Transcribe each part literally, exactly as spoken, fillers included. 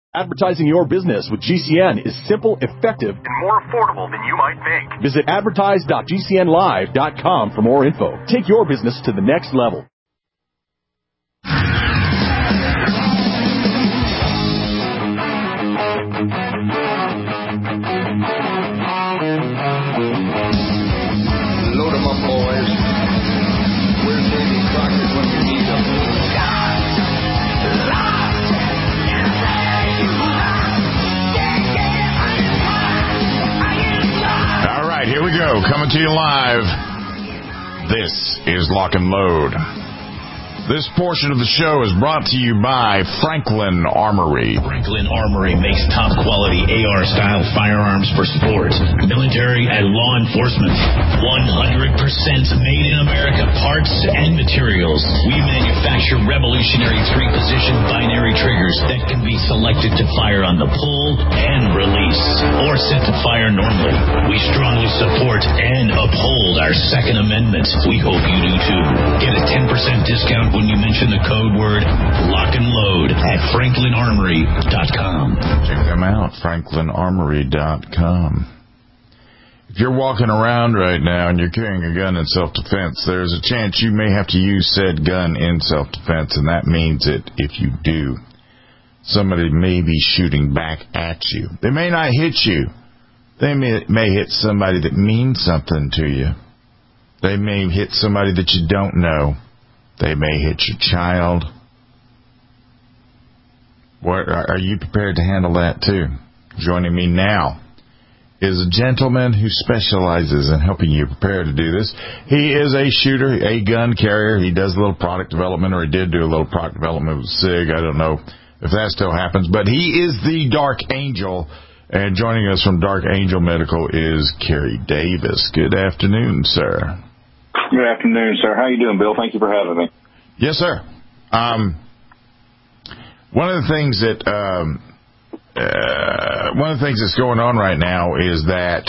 Advertising your business with G C N is simple, effective, and more affordable than you might think. Visit advertise dot g c n live dot com for more info. Take your business to the next level. Load 'em up, boys. Where's Davy Crockett when you need him? All right, here we go. Coming to you live. This is Lock and Load. This portion of the show is brought to you by Franklin Armory. Franklin Armory makes top-quality A R-style firearms for sports, military, and law enforcement. one hundred percent made in America parts and materials. We manufacture revolutionary three-position binary triggers that can be selected to fire on the pull and release, or set to fire normally. We strongly support and uphold our Second Amendment. We hope you do too. Get a ten percent discount when you mention the code word Lock and Load at franklin armory dot com. Check them out, franklin armory dot com. If you're walking around right now and you're carrying a gun in self-defense, there's a chance you may have to use said gun in self-defense, and that means that if you do, somebody may be shooting back at you. They may not hit you. They may, may hit somebody that means something to you. They may hit somebody that you don't know. They may hit your child. What, are you prepared to handle that too? Joining me now is a gentleman who specializes in helping you prepare to do this. He is a shooter, a gun carrier. He does a little product development, or he did do a little product development with SIG. I don't know if that still happens, but he is the Dark Angel. And joining us from Dark Angel Medical is Kerry Davis. Good afternoon, sir. Good afternoon, sir. How you doing, Bill? Thank you for having me. Yes, sir. Um, one of the things that um, uh, one of the things that's going on right now is that,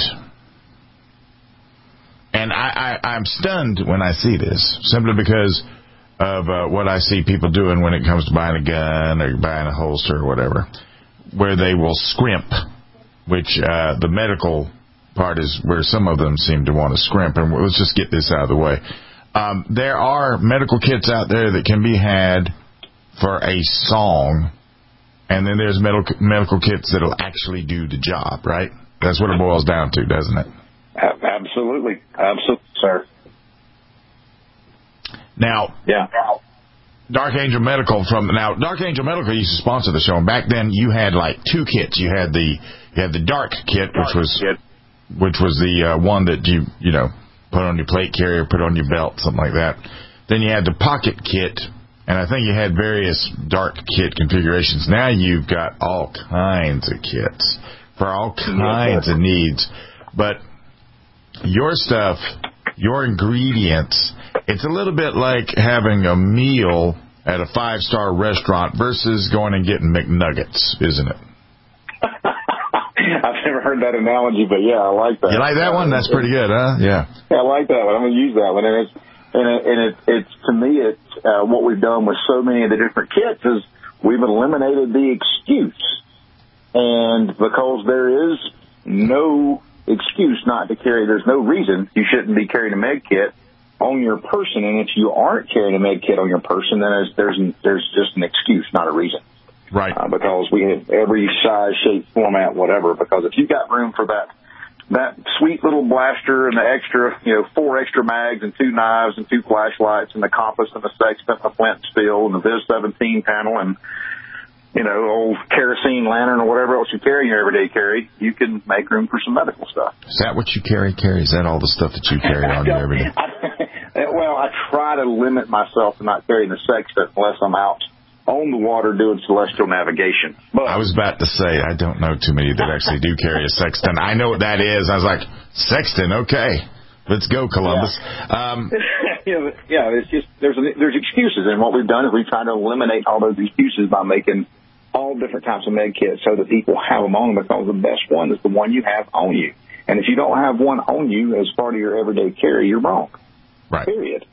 and I, I, I'm stunned when I see this, simply because of uh, what I see people doing when it comes to buying a gun or buying a holster or whatever, where they will scrimp, which uh, the medical part is where some of them seem to want to scrimp. And let's just get this out of the way. Um, there are medical kits out there that can be had for a song, and then there's medical medical kits that'll actually do the job, right? That's what it boils down to, doesn't it? Absolutely. Absolutely, sir. Now, yeah. Dark Angel Medical from now. Dark Angel Medical used to sponsor the show, and back then you had like two kits. You had the you had the Dark kit, which was Kit. which was the uh, one that you you know put on your plate carrier, put on your belt, something like that. Then you had the Pocket kit, and I think you had various Dark kit configurations. Now you've got all kinds of kits for all kinds of needs, but your stuff, your ingredients, it's a little bit like having a meal at a five-star restaurant versus going and getting McNuggets, isn't it? I've never heard that analogy, but yeah, I like that. You like that one? That's pretty good, huh? Yeah. Yeah, I like that one. I'm going to use that one. And it's, and it, and it, it's to me, it's uh, what we've done with so many of the different kits is we've eliminated the excuse. And because there is no excuse not to carry, there's no reason you shouldn't be carrying a med kit on your person. And if you aren't carrying a med kit on your person, then there's, there's just an excuse, not a reason. Right. Uh, because we have every size, shape, format, whatever. Because if you've got room for that that sweet little blaster and the extra, you know, four extra mags and two knives and two flashlights and the compass and the sextant and the flint and steel and the Viz seventeen panel and, you know, old kerosene lantern or whatever else you carry in your everyday carry, you can make room for some medical stuff. Is that what you carry, Carrie? Is that all the stuff that you carry on you every day? Well, I try to limit myself to not carrying the sextant unless I'm out on the water doing celestial navigation. But I was about to say, I don't know too many that actually do carry a sextant. I know what that is. I was like, sextant, okay. Let's go, Columbus. Yeah, um, yeah, yeah it's just, there's, there's excuses. And what we've done is we've tried to eliminate all those excuses by making all different types of med kits so that people have them on them, because the best one is the one you have on you. And if you don't have one on you as part of your everyday carry, you're wrong. Right. Period.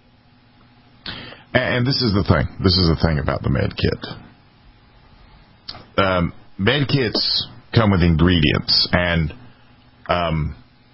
And this is the thing. This is the thing about the med kit. Um, med kits come with ingredients, and um,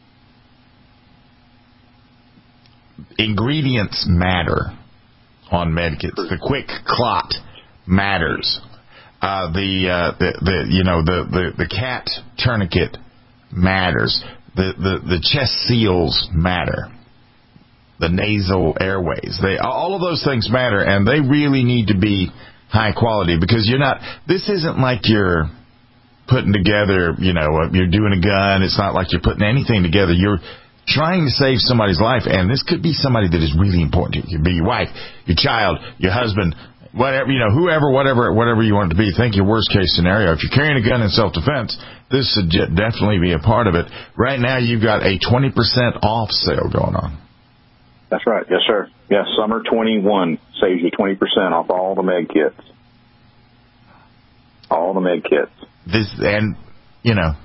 ingredients matter on med kits. The quick clot matters. Uh, the, uh, the the you know the, the, the cat tourniquet matters. The, the the chest seals matter. The nasal airways, they all of those things matter, and they really need to be high quality, because you're not. This isn't like you're putting together, you know, you're doing a gun. It's not like you're putting anything together. You're trying to save somebody's life, and this could be somebody that is really important to you. It could be your wife, your child, your husband, whatever, you know, whoever, whatever, whatever you want it to be. Think your worst case scenario. If you're carrying a gun in self-defense, this should definitely be a part of it. Right now, you've got a twenty percent off sale going on. That's right. Yes, sir. Yes, Summer twenty-one saves you twenty percent off all the med kits. All the med kits. This, and, you know,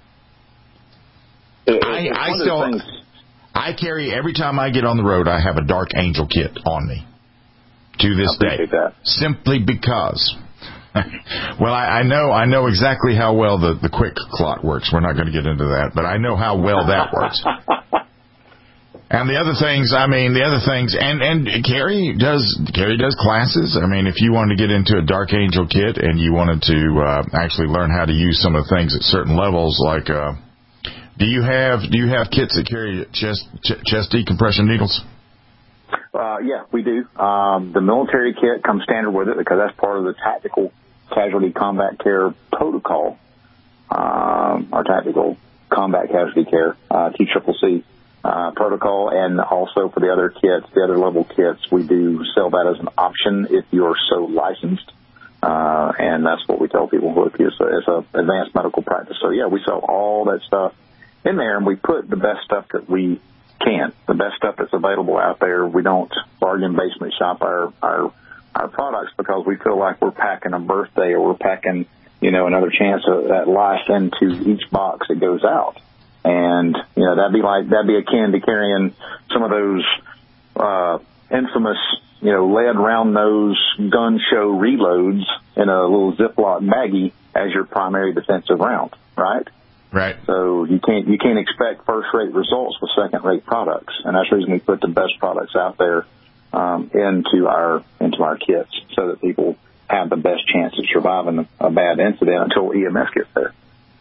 it, I, I still, things. I carry, every time I get on the road, I have a Dark Angel kit on me. To this day, that. Simply because, well, I, I know I know exactly how well the, the quick clot works. We're not going to get into that, but I know how well that works. And the other things, I mean, the other things, and and Carrie does Carrie does classes. I mean, if you wanted to get into a Dark Angel kit and you wanted to uh, actually learn how to use some of the things at certain levels, like, uh, do you have do you have kits that carry chest ch- chest decompression needles? Uh, yeah, we do. Um, the military kit comes standard with it because that's part of the tactical casualty combat care protocol, um, our tactical combat casualty care, uh, T C C C uh, protocol. And also for the other kits, the other level kits, we do sell that as an option if you're so licensed. Uh, and that's what we tell people, look, it's a, it's a advanced medical practice. So yeah, we sell all that stuff in there, and we put the best stuff that we can, the best stuff that's available out there. We don't bargain basement shop our, our, our products because we feel like we're packing a birthday or we're packing, you know, another chance at life into each box that goes out. And, you know, that'd be like, that'd be akin to carrying some of those, uh, infamous, you know, lead round nose gun show reloads in a little Ziploc baggie as your primary defensive round, right? Right. So you can't you can't expect first-rate results with second-rate products, and that's the reason we put the best products out there um, into our into our kits, so that people have the best chance of surviving a bad incident until E M S gets there.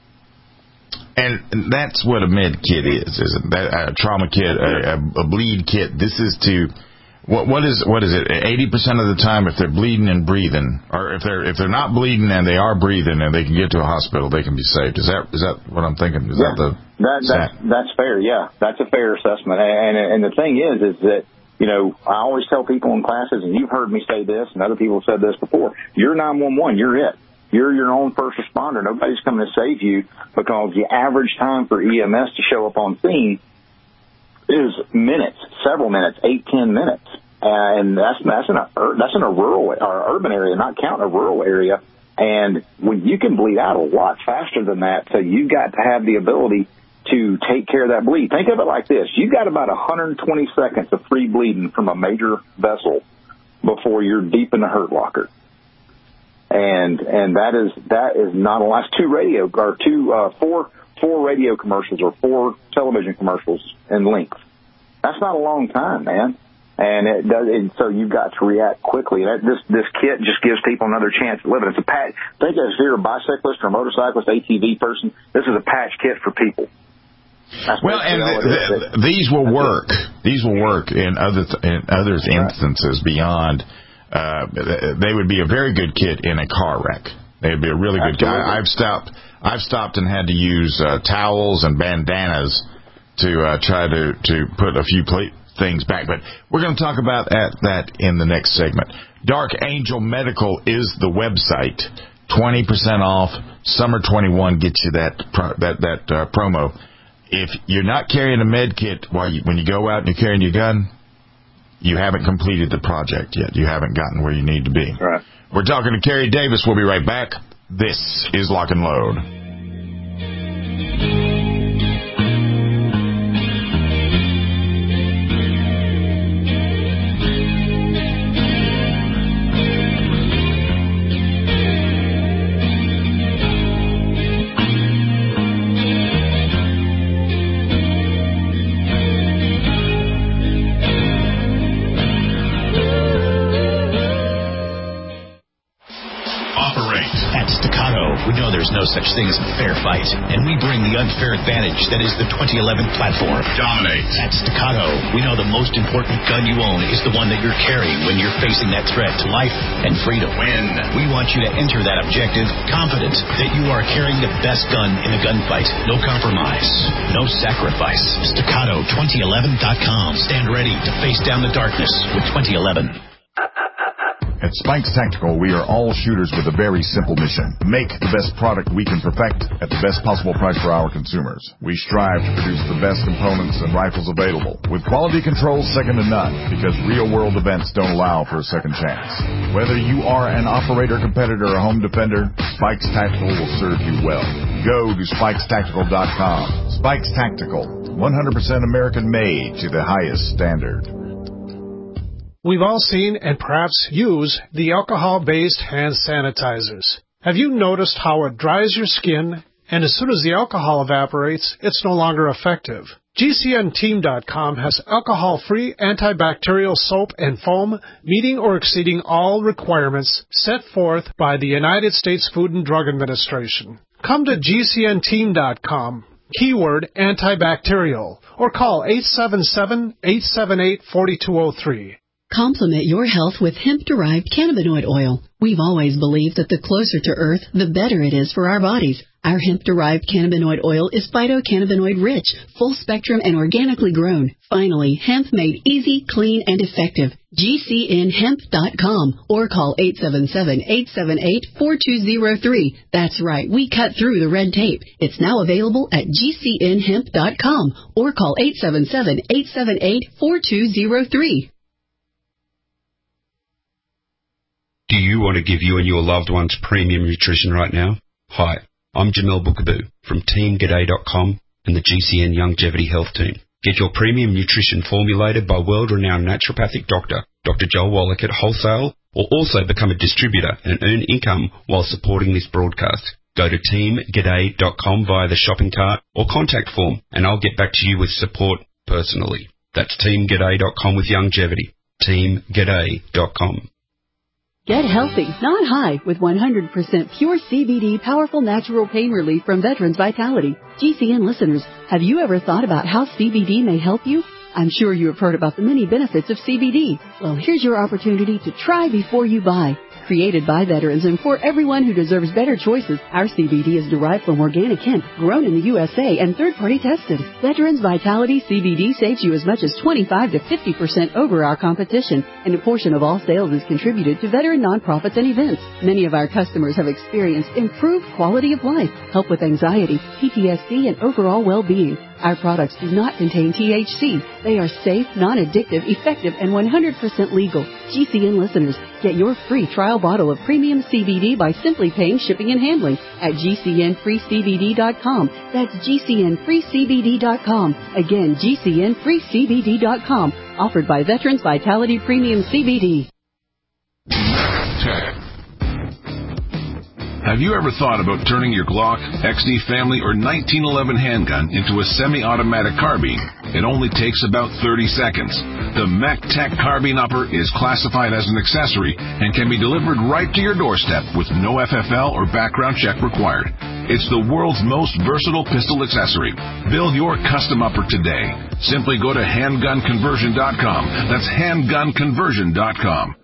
And that's what a med kit is, isn't that? A trauma kit, a, a bleed kit. This is to what what is what is it? Eighty percent of the time, if they're bleeding and breathing, or if they're if they're not bleeding and they are breathing and they can get to a hospital, they can be saved. Is that is that what I'm thinking? Is yeah, that the that, that that's fair? Yeah, that's a fair assessment. And and the thing is, is that, you know, I always tell people in classes, and you've heard me say this, and other people have said this before. You're nine one one. You're it. You're your own first responder. Nobody's coming to save you, because the average time for E M S to show up on scene is minutes, several minutes, eight, ten minutes. And that's, that's in a, that's in a rural or urban area, not counting a rural area. And when you can bleed out a lot faster than that, so you've got to have the ability to take care of that bleed. Think of it like this. You've got about one hundred twenty seconds of free bleeding from a major vessel before you're deep in the hurt locker. And, and that is, that is not a lot. That's two radio, or two, uh, four, four radio commercials or four television commercials in length. That's not a long time, man. And it does, and so you've got to react quickly. That, this this kit just gives people another chance at living. It's a patch. Think of if you're a bicyclist or a motorcyclist, A T V person. This is a patch kit for people. That's well, and the, the, these will work. These will work in other th- in others instances beyond. Uh, they would be a very good kit in a car wreck. They'd be a really good kit. I've stopped. I've stopped and had to use uh, towels and bandanas to uh, try to to put a few pla- things back. But we're going to talk about that, that in the next segment. Dark Angel Medical is the website. twenty percent off. Summer twenty-one gets you that pro, that that uh, promo. If you're not carrying a med kit while you, when you go out and you're carrying your gun, you haven't completed the project yet. You haven't gotten where you need to be. Right. We're talking to Carrie Davis. We'll be right back. This is Lock and Load. We know there's no such thing as a fair fight, and we bring the unfair advantage that is the twenty eleven platform. Dominate. At Staccato, we know the most important gun you own is the one that you're carrying when you're facing that threat to life and freedom. Win. We want you to enter that objective confident that you are carrying the best gun in a gunfight. No compromise, no sacrifice. Staccato twenty eleven dot com. Stand ready to face down the darkness with twenty eleven. At Spikes Tactical, we are all shooters with a very simple mission. Make the best product we can perfect at the best possible price for our consumers. We strive to produce the best components and rifles available, with quality controls second to none, because real-world events don't allow for a second chance. Whether you are an operator, competitor, or home defender, Spikes Tactical will serve you well. Go to spikes tactical dot com. Spikes Tactical, one hundred percent American-made to the highest standard. We've all seen and perhaps use the alcohol-based hand sanitizers. Have you noticed how it dries your skin, and as soon as the alcohol evaporates, it's no longer effective? G C N team dot com has alcohol-free antibacterial soap and foam meeting or exceeding all requirements set forth by the United States Food and Drug Administration. Come to G C N team dot com, keyword antibacterial, or call eight seven seven, eight seven eight, four two zero three. Complement your health with hemp-derived cannabinoid oil. We've always believed that the closer to Earth, the better it is for our bodies. Our hemp-derived cannabinoid oil is phytocannabinoid-rich, full-spectrum, and organically grown. Finally, hemp made easy, clean, and effective. G C N hemp dot com or call eight seven seven, eight seven eight, four two zero three. That's right, we cut through the red tape. It's now available at G C N hemp dot com or call eight seven seven, eight seven eight, four two zero three. Do you want to give you and your loved ones premium nutrition right now? Hi, I'm Jamel Bookaboo from team g'day dot com and the G C N Longevity Health Team. Get your premium nutrition formulated by world-renowned naturopathic doctor, Doctor Joel Wallach at wholesale, or also become a distributor and earn income while supporting this broadcast. Go to team g'day dot com via the shopping cart or contact form, and I'll get back to you with support personally. That's team g'day dot com with longevity. team g'day dot com. Get healthy, not high, with one hundred percent pure C B D powerful natural pain relief from Veterans Vitality. G C N listeners, have you ever thought about how C B D may help you? I'm sure you have heard about the many benefits of C B D. Well, here's your opportunity to try before you buy. Created by veterans and for everyone who deserves better choices, our C B D is derived from organic hemp, grown in the U S A and third-party tested. Veterans Vitality C B D saves you as much as twenty-five to fifty percent over our competition, and a portion of all sales is contributed to veteran nonprofits and events. Many of our customers have experienced improved quality of life, help with anxiety, P T S D, and overall well-being. Our products do not contain T H C. They are safe, non-addictive, effective, and one hundred percent legal. G C N listeners, get your free trial bottle of premium C B D by simply paying shipping and handling at G C N free C B D dot com. That's G C N free C B D dot com. Again, G C N free C B D dot com. Offered by Veterans Vitality Premium C B D. Have you ever thought about turning your Glock, X D Family, or nineteen eleven handgun into a semi-automatic carbine? It only takes about thirty seconds. The MacTac Carbine Upper is classified as an accessory and can be delivered right to your doorstep with no F F L or background check required. It's the world's most versatile pistol accessory. Build your custom upper today. Simply go to handgun conversion dot com. That's handgun conversion dot com.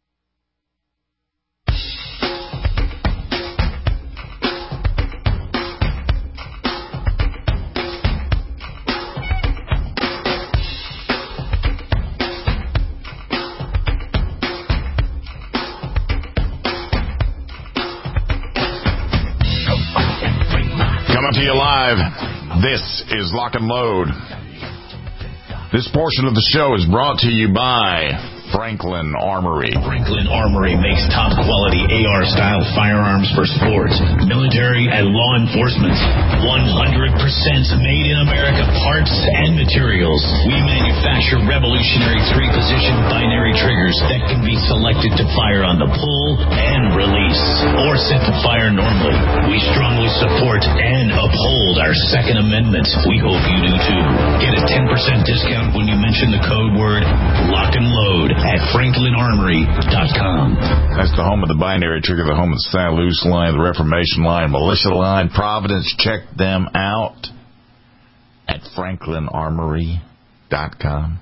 Coming to you live, this is Lock and Load. This portion of the show is brought to you by Franklin Armory. Franklin Armory makes top-quality A R-style firearms for sports, military, and law enforcement. one hundred percent made in America parts and materials. We manufacture revolutionary three-position binary triggers that can be selected to fire on the pull and release, or set to fire normally. We strongly support and uphold our Second Amendment. We hope you do too. Get a ten percent discount when you mention the code word Lock and Load at franklin armory dot com. That's the home of the binary trigger, the home of the San Luis line, the Reformation line, militia line, Providence. Check them out at franklin armory dot com.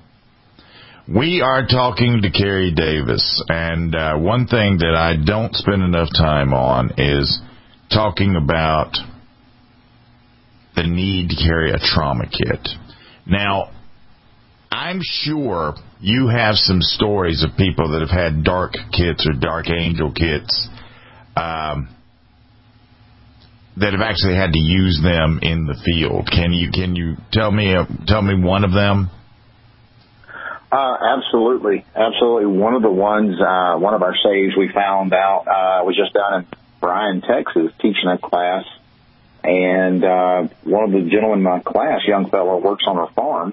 We are talking to Kerry Davis, and uh, one thing that I don't spend enough time on is talking about the need to carry a trauma kit. Now, I'm sure you have some stories of people that have had dark kits or dark angel kits um, that have actually had to use them in the field. Can you can you tell me uh, tell me one of them? Uh, absolutely, absolutely. One of the ones, uh, one of our saves we found out uh, was just down in Bryan, Texas, teaching a class, and uh, one of the gentlemen in my class, young fellow, works on our farm,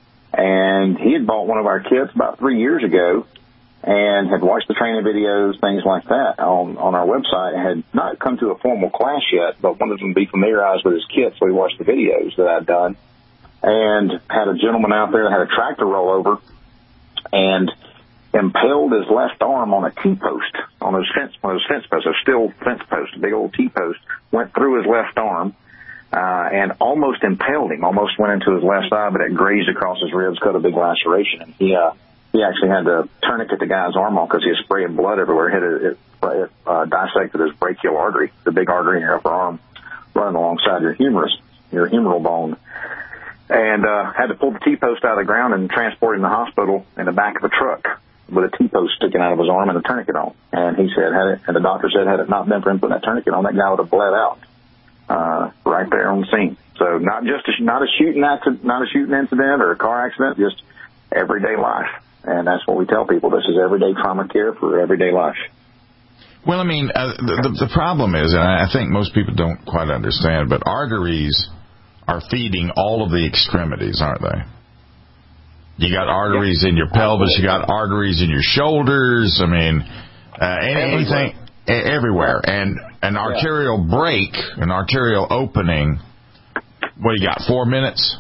and he had bought one of our kits about three years ago, and had watched the training videos, things like that, on on our website. Had not come to a formal class yet, but wanted to be familiarized with his kit, so he watched the videos that I'd done, and had a gentleman out there that had a tractor rollover, and impaled his left arm on a T-post, on those fence, one of those fence posts, a steel fence post, a big old T-post, went through his left arm, uh, and almost impaled him, almost went into his left side, but it grazed across his ribs, cut a big laceration, and he, uh, he actually had to tourniquet the guy's arm off because he was spraying blood everywhere. It, it, it uh, dissected his brachial artery, the big artery in your upper arm, running alongside your humerus, your humeral bone. And uh, had to pull the T-post out of the ground and transport him to the hospital in the back of a truck with a T-post sticking out of his arm and a tourniquet on. And he said, had it, and the doctor said, had it not been for him putting that tourniquet on, that guy would have bled out uh, right there on the scene. So not just a, not a shooting accident, not a shooting incident or a car accident, just everyday life. And that's what we tell people. This is everyday trauma care for everyday life. Well, I mean, uh, the, the problem is, and I think most people don't quite understand, but arteries are feeding all of the extremities, aren't they? You got arteries in your pelvis, you got arteries in your shoulders, I mean, uh, anything, everywhere. everywhere. And an arterial break, an arterial opening, what do you got, four minutes?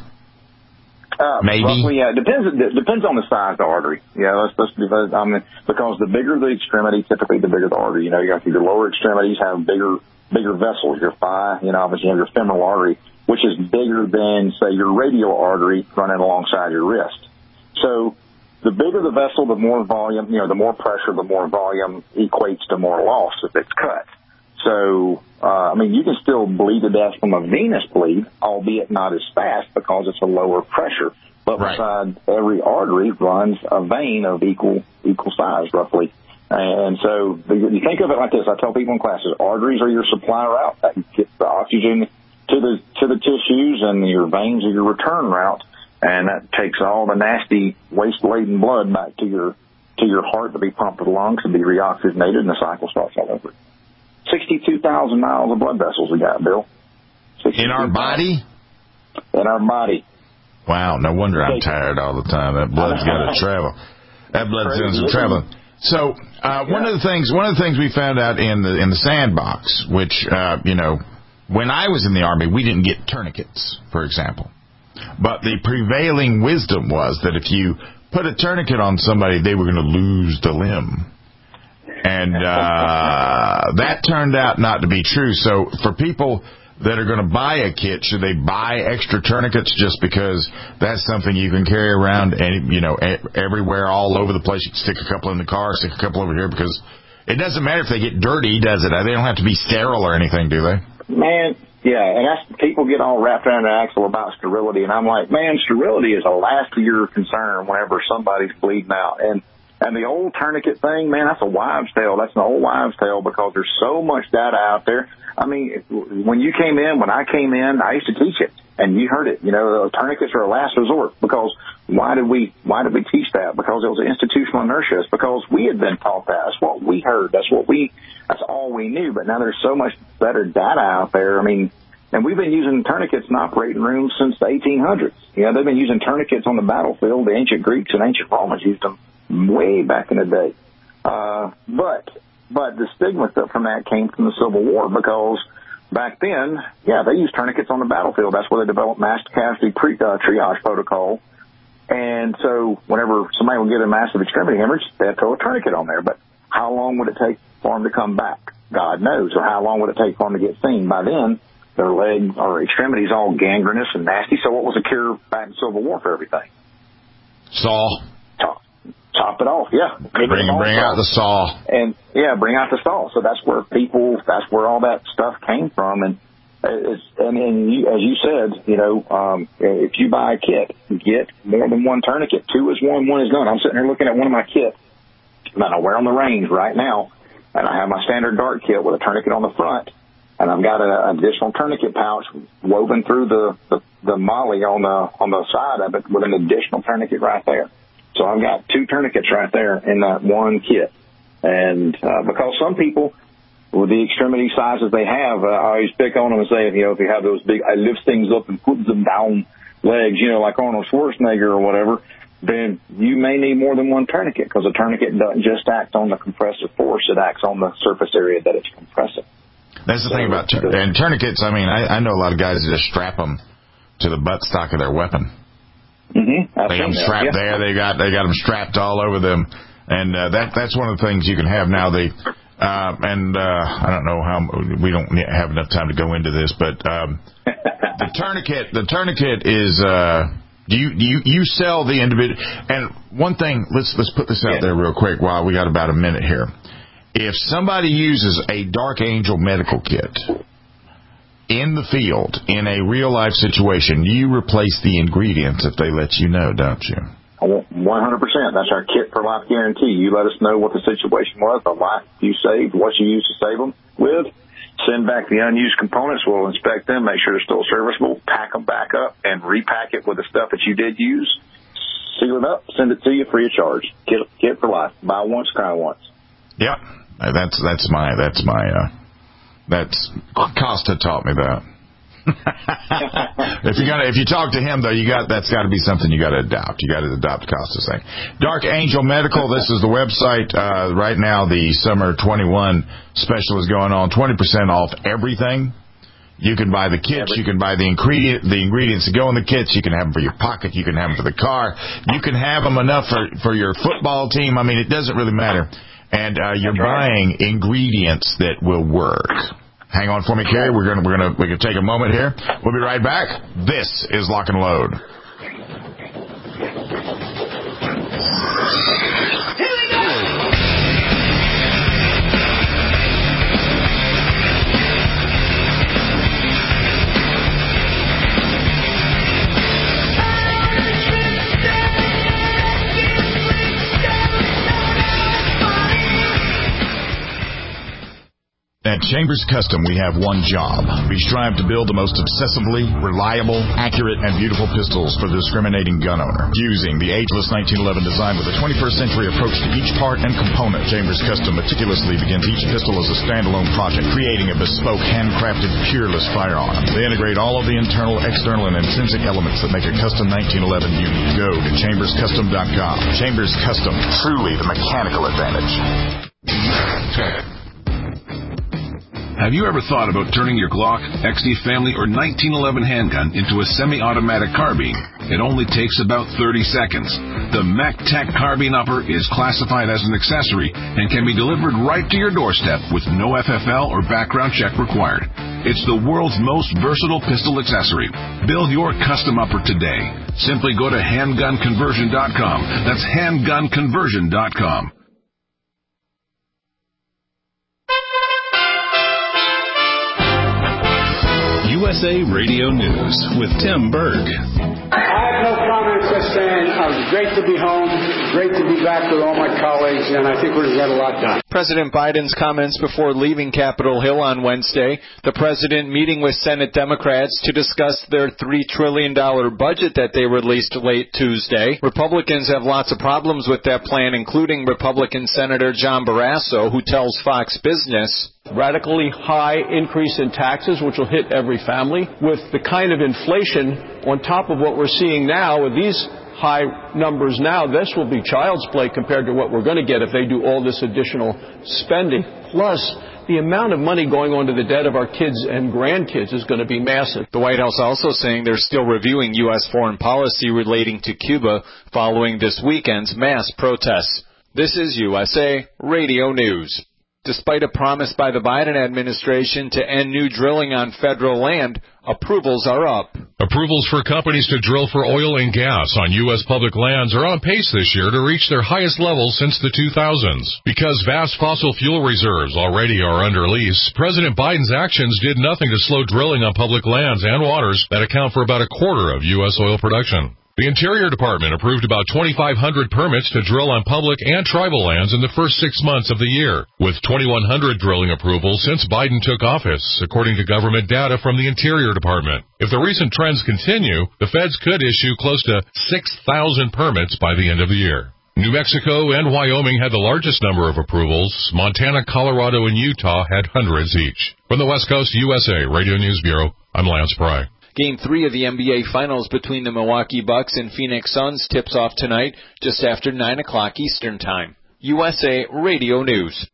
Uh, Maybe. Roughly, yeah. It depends, it depends on the size of the artery. Yeah, let's, let's, because, I mean, because the bigger the extremity, typically the bigger the artery. You know, you got your lower extremities have bigger, bigger vessels, your thigh, you know, obviously you have your femoral artery, which is bigger than, say, your radial artery running alongside your wrist. So the bigger the vessel, the more volume, you know, the more pressure, the more volume equates to more loss if it's cut. So, uh, I mean, you can still bleed to death from a venous bleed, albeit not as fast because it's a lower pressure. But right. beside every artery runs a vein of equal equal size, roughly. And so you think of it like this. I tell people in classes, arteries are your supply route that gets the oxygen to the to the tissues, and your veins are your return route, and that takes all the nasty waste-laden blood back to your to your heart to be pumped to the lungs and be reoxygenated, and the cycle starts all over. Sixty-two thousand miles of blood vessels we got, Bill. In our body? In our body. Wow, no wonder I'm tired all the time. That blood's got to travel. That blood's doing some traveling. So uh, one yeah. of the things one of the things we found out in the in the sandbox, which uh, you know. When I was in the Army, we didn't get tourniquets, for example. But the prevailing wisdom was that if you put a tourniquet on somebody, they were going to lose the limb. And uh, that turned out not to be true. So for people that are going to buy a kit, should they buy extra tourniquets just because that's something you can carry around any, you know, everywhere, all over the place? You can stick a couple in the car, stick a couple over here, because it doesn't matter if they get dirty, does it? They don't have to be sterile or anything, do they? Man, yeah, and that's, people get all wrapped around their axle about sterility, and I'm like, man, sterility is a last of your concern whenever somebody's bleeding out. And and the old tourniquet thing, man, that's a wives' tale. That's an old wives' tale because there's so much data out there. I mean, when you came in, when I came in, I used to teach it, and you heard it. You know, tourniquets are a last resort because why did we why did we teach that? Because it was an institutional inertia. It's because we had been taught that. That's what we heard. That's what we. That's all we knew. But now there's so much better data out there. I mean, and we've been using tourniquets in operating rooms since the eighteen hundreds. You know, they've been using tourniquets on the battlefield. The ancient Greeks and ancient Romans used them way back in the day. Uh, but but the stigma from that came from the Civil War because back then, yeah, they used tourniquets on the battlefield. That's where they developed mass casualty pre, uh, triage protocol. And so whenever somebody would get a massive extremity hemorrhage, they'd throw a tourniquet on there. But how long would it take for them to come back? God knows. Or how long would it take for them to get seen? By then, their leg or extremities all gangrenous and nasty. So what was the cure back in Civil War for everything? Saw. Chop, chop it off, yeah. Bring, bring out the saw. And, yeah, bring out the saw. So that's where people, that's where all that stuff came from. And, it's, and, and you, as you said, you know, um, if you buy a kit, get more than one tourniquet. Two is one, one is none. I'm sitting here looking at one of my kits that I wear on the range right now, and I have my standard dart kit with a tourniquet on the front, and I've got an additional tourniquet pouch woven through the, the, the molly on the on the side of it with an additional tourniquet right there. So I've got two tourniquets right there in that one kit. And uh, because some people, with the extremity sizes they have, uh, I always pick on them and say, you know, if you have those big, I lift things up and put them down legs, you know, like Arnold Schwarzenegger or whatever, then you may need more than one tourniquet, because a tourniquet doesn't just act on the compressive force, it acts on the surface area that it's compressing. That's the so, thing about tur- and tourniquets. I mean, I, I know a lot of guys that just strap them to the buttstock of their weapon. Mm-hmm. They got them strapped yeah. there. They got they got them strapped all over them, and uh, that that's one of the things you can have now. They uh, and uh, I don't know how we don't have enough time to go into this, but um, the tourniquet the tourniquet is. Uh, Do you, do you, you sell the individual? And one thing, let's let's put this out yeah. there real quick while we got about a minute here. If somebody uses a Dark Angel medical kit in the field, in a real-life situation, you replace the ingredients if they let you know, don't you? one hundred percent. That's our Kit for Life guarantee. You let us know what the situation was, the life you saved, what you used to save them with. Send back the unused components. We'll inspect them, make sure they're still serviceable, pack them back up, and repack it with the stuff that you did use. Seal it up, send it to you free of charge. Kit, Kit for Life. Buy once, cry once. Yep, that's that's my that's my uh, that's Costa taught me that. if you got if you talk to him though, you got that's got to be something you got to adopt. You got to adopt Costa's thing. Dark Angel Medical. This is the website uh, right now. The summer twenty-one special is going on. Twenty percent off everything. You can buy the kits. You can buy the ingredient the ingredients that go in the kits. You can have them for your pocket. You can have them for the car. You can have them enough for for your football team. I mean, it doesn't really matter. And uh, you're buying ingredients that will work. Hang on for me, Kerry. We're gonna we're gonna we can take a moment here. We'll be right back. This is Lock and Load. At Chambers Custom, we have one job. We strive to build the most obsessively, reliable, accurate, and beautiful pistols for the discriminating gun owner. Using the ageless nineteen eleven design with a twenty-first century approach to each part and component, Chambers Custom meticulously begins each pistol as a standalone project, creating a bespoke, handcrafted, peerless firearm. They integrate all of the internal, external, and intrinsic elements that make a custom nineteen eleven unique. Go to chambers custom dot com. Chambers Custom, truly the mechanical advantage. Have you ever thought about turning your Glock, X D Family, or nineteen eleven handgun into a semi-automatic carbine? It only takes about thirty seconds. The MacTac Carbine Upper is classified as an accessory and can be delivered right to your doorstep with no F F L or background check required. It's the world's most versatile pistol accessory. Build your custom upper today. Simply go to handgun conversion dot com. That's handgun conversion dot com. U S A Radio News with Tim Berg. I have no comments just saying uh, it's great to be home, great to be back with all my colleagues, and I think we're going to get a lot done. President Biden's comments before leaving Capitol Hill on Wednesday. The president meeting with Senate Democrats to discuss their three trillion dollars budget that they released late Tuesday. Republicans have lots of problems with that plan, including Republican Senator John Barrasso, who tells Fox Business, Radically high increase in taxes, which will hit every family, with the kind of inflation on top of what we're seeing now with these high numbers now. This will be child's play compared to what we're going to get if they do all this additional spending. Plus, the amount of money going onto the debt of our kids and grandkids is going to be massive. The White House also saying they're still reviewing U S foreign policy relating to Cuba following this weekend's mass protests. This is U S A Radio News. Despite a promise by the Biden administration to end new drilling on federal land, approvals are up. Approvals for companies to drill for oil and gas on U S public lands are on pace this year to reach their highest levels since the two thousands. Because vast fossil fuel reserves already are under lease, President Biden's actions did nothing to slow drilling on public lands and waters that account for about a quarter of U S oil production. The Interior Department approved about twenty-five hundred permits to drill on public and tribal lands in the first six months of the year, with twenty-one hundred drilling approvals since Biden took office, according to government data from the Interior Department. If the recent trends continue, the feds could issue close to six thousand permits by the end of the year. New Mexico and Wyoming had the largest number of approvals. Montana, Colorado, and Utah had hundreds each. From the West Coast U S A Radio News Bureau, I'm Lance Pry. Game three of the N B A Finals between the Milwaukee Bucks and Phoenix Suns tips off tonight just after nine o'clock Eastern Time. U S A Radio News.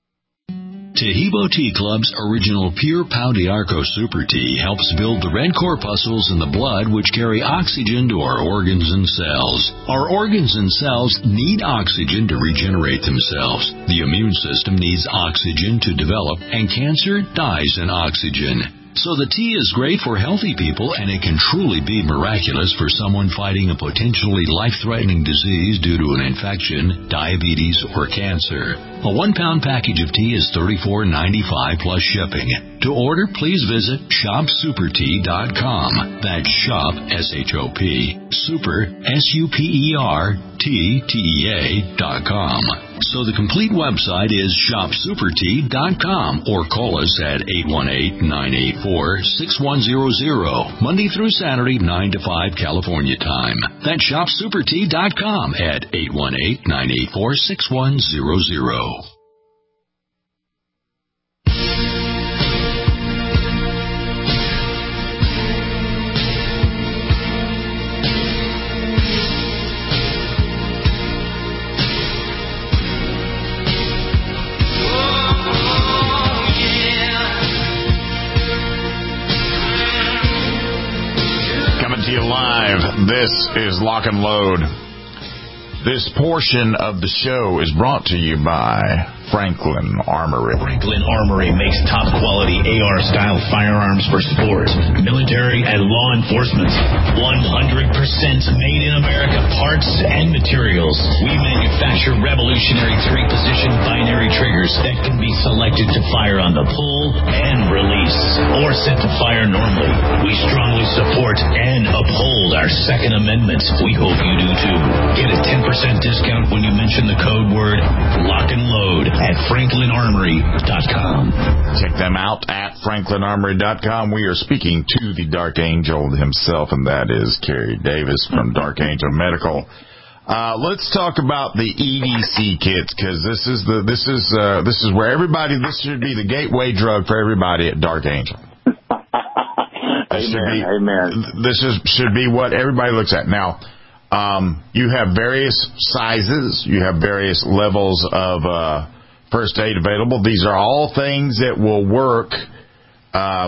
Tahibo Tea Club's original Pure Pau d'Arco Super Tea helps build the red corpuscles in the blood which carry oxygen to our organs and cells. Our organs and cells need oxygen to regenerate themselves. The immune system needs oxygen to develop, and cancer dies in oxygen. So the tea is great for healthy people, and it can truly be miraculous for someone fighting a potentially life-threatening disease due to an infection, diabetes, or cancer. A one-pound package of tea is thirty-four ninety-five plus shipping. To order, please visit shop super tea dot com. That's shop, S H O P, super, S U P E R, T, T E A, dot com. So the complete website is shop super tea dot com, or call us at eight one eight, nine eight four, six one zero zero, Monday through Saturday, nine to five California time. That's shop super tea dot com at eight one eight, nine eight four, six one zero zero. To you live. This is Lock and Load. This portion of the show is brought to you by Franklin Armory. Franklin Armory makes top quality A R-style firearms for sport, military, and law enforcement. one hundred percent made in America parts and materials. We manufacture revolutionary three-position binary triggers that can be selected to fire on the pull and release, or set to fire normally. We strongly support and uphold our Second Amendment. We hope you do too. Get a ten percent discount when you mention the code word Lock and Load at franklin armory dot com. Check them out at franklin armory dot com. We are speaking to the Dark Angel himself, and that is Kerry Davis from Dark Angel Medical. Uh, let's talk about the E D C kits, because this is the this is uh, this is where everybody. This should be the gateway drug for everybody at Dark Angel. This Amen. Be, Amen. This is should be what everybody looks at now. Um, you have various sizes. You have various levels of uh, first aid available. These are all things that will work uh,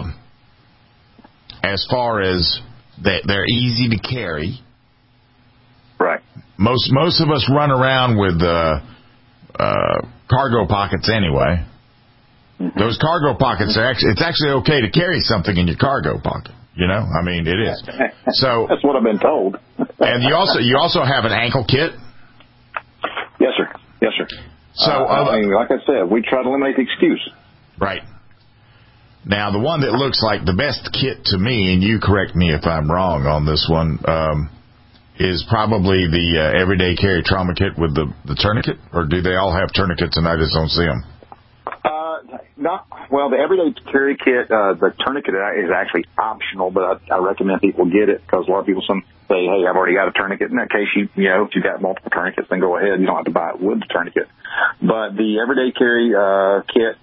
as far as that they're easy to carry. Right. Most most of us run around with uh, uh, cargo pockets anyway. Mm-hmm. Those cargo pockets are actually it's actually okay to carry something in your cargo pocket. You know, I mean, it is. So that's what I've been told. And you also you also have an ankle kit. Yes, sir. Yes, sir. So, uh, uh, I mean, like I said, we try to eliminate the excuse. Right. Now, the one that looks like the best kit to me, and you correct me if I'm wrong on this one, um, is probably the uh, everyday carry trauma kit with the, the tourniquet, or do they all have tourniquets and I just don't see them? Uh, not well. The everyday carry kit, uh, the tourniquet is actually optional, but I, I recommend people get it because a lot of people some say, "Hey, I've already got a tourniquet." In that case, you you know, if you've got multiple tourniquets, then go ahead. You don't have to buy it with the tourniquet. But the everyday carry uh, kit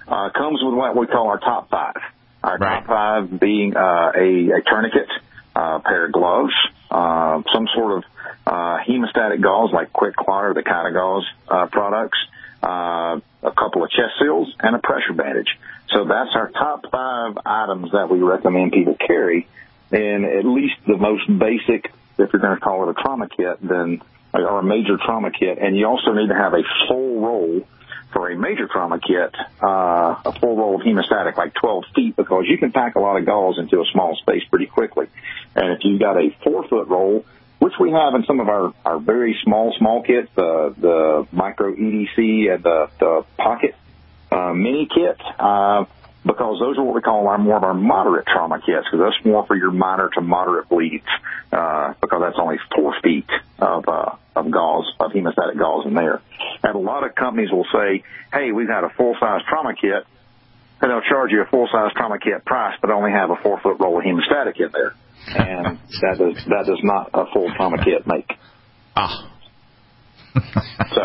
uh, comes with what we call our top five. Our right. top five being uh, a, a tourniquet, uh, a pair of gloves, uh, some sort of uh, hemostatic gauze like Quick Clot or the Kata gauze uh, products, uh, a couple of chest seals, and a pressure bandage. So that's our top five items that we recommend people carry in at least the most basic, if you're going to call it a trauma kit, then or a major trauma kit. And you also need to have a full roll for a major trauma kit, uh, a full roll of hemostatic, like twelve feet, because you can pack a lot of gauze into a small space pretty quickly. And if you've got a four-foot roll, which we have in some of our, our very small, small kits, the, the micro E D C and the, the pocket uh, mini kit, uh, because those are what we call our more of our moderate trauma kits, because that's more for your minor to moderate bleeds, uh, because that's only four feet of, uh, of gauze, of hemostatic gauze in there. And a lot of companies will say, hey, we've got a full-size trauma kit, and they'll charge you a full-size trauma kit price, but only have a four-foot roll of hemostatic in there. And that does, that does not a full trauma kit make. Ah. so,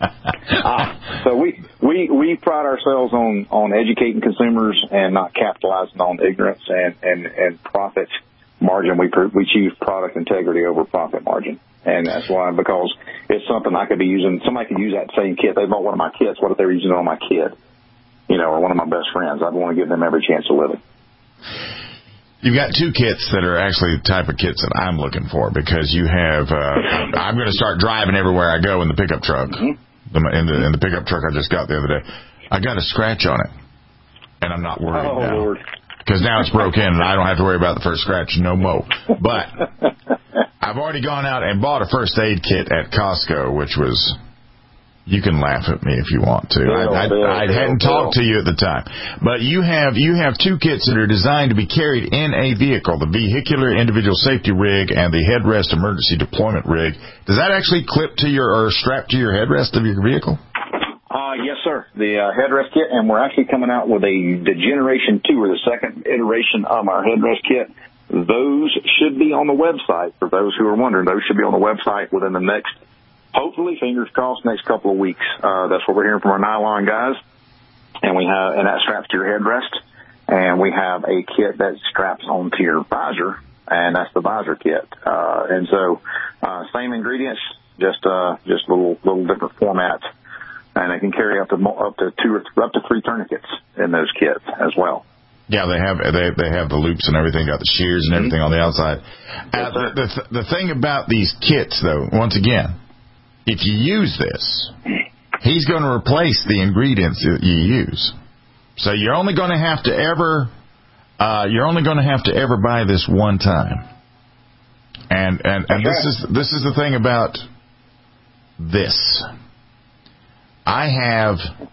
ah, so we, we, we pride ourselves on, on educating consumers and not capitalizing on ignorance and, and, and profit margin. We, we choose product integrity over profit margin. And that's why, because it's something I could be using. Somebody could use that same kit. They bought one of my kits. What if they were using it on my kid? You know, or one of my best friends. I'd want to give them every chance to live it. You've got two kits that are actually the type of kits that I'm looking for, because you have, uh, I'm going to start driving everywhere I go in the pickup truck. Mm-hmm. In the, in the pickup truck I just got the other day. I got a scratch on it, and I'm not worried oh, now. Lord. Because now it's broke in, and I don't have to worry about the first scratch no more. But I've already gone out and bought a first aid kit at Costco, which was... You can laugh at me if you want to. Bill, I, I, Bill, I hadn't Bill. talked to you at the time. But you have you have two kits that are designed to be carried in a vehicle, the vehicular individual safety rig and the headrest emergency deployment rig. Does that actually clip to your or strap to your headrest of your vehicle? Uh, yes, sir. The uh, headrest kit, and we're actually coming out with a the Generation two, or the second iteration of our headrest kit. Those should be on the website. For those who are wondering, those should be on the website within the next, hopefully, fingers crossed, next couple of weeks. Uh, that's what we're hearing from our nylon guys. And we have, and that straps to your headrest. And we have a kit that straps onto your visor, and that's the visor kit. Uh, and so, uh, same ingredients, just, uh, just a little, little different format. And they can carry up to, up to two or up to three tourniquets in those kits as well. Yeah, they have they they have the loops and everything, got the shears and everything mm-hmm. on the outside. Uh, the, the the thing about these kits, though, once again, if you use this, he's going to replace the ingredients that you use. So you're only going to have to ever, uh, you're only going to have to ever buy this one time. And and, and this is this is the thing about this. I have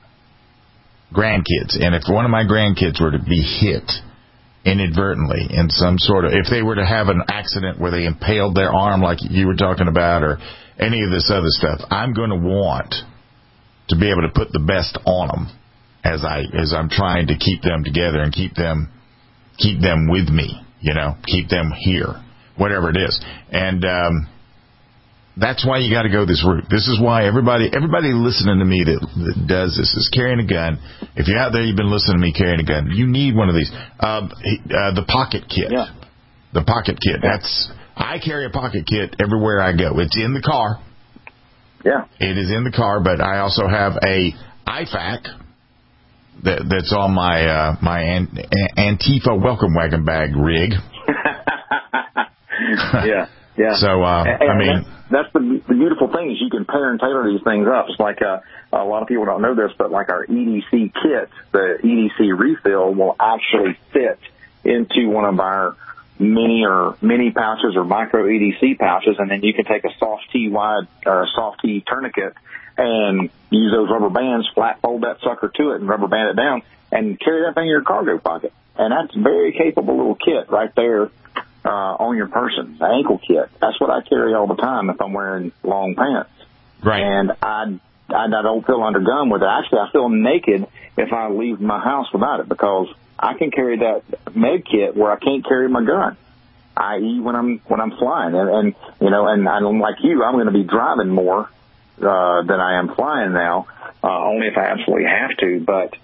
grandkids, and if one of my grandkids were to be hit inadvertently in some sort of, if they were to have an accident where they impaled their arm like you were talking about, or any of this other stuff, I'm going to want to be able to put the best on them as I as I'm trying to keep them together and keep them keep them with me, you know, keep them here, whatever it is. And um, that's why you got to go this route. This is why everybody everybody listening to me that, that does this is carrying a gun. If you're out there, you've been listening to me carrying a gun, you need one of these. Uh, uh, the pocket kit. Yeah. The pocket kit. That's I carry a pocket kit everywhere I go. It's in the car. Yeah. It is in the car, but I also have a I FAC that, that's on my uh, my An- Antifa welcome wagon bag rig. yeah. Yeah. So, uh, and, I mean... That's, that's the, the beautiful thing is you can pair and tailor these things up. It's like uh, a lot of people don't know this, but like our E D C kit, the E D C refill will actually fit into one of our mini or mini pouches or micro E D C pouches, and then you can take a soft T wide or a soft T tourniquet and use those rubber bands, flat fold that sucker to it and rubber band it down and carry that thing in your cargo pocket. And that's a very capable little kit right there. Uh, on your person, the ankle kit. That's what I carry all the time if I'm wearing long pants. Right. And I, I, I don't feel undergun with it. Actually, I feel naked if I leave my house without it, because I can carry that med kit where I can't carry my gun, that is when I'm, when I'm flying. And, and you know, and I'm like you, I'm going to be driving more, uh, than I am flying now, uh, only if I absolutely have to. But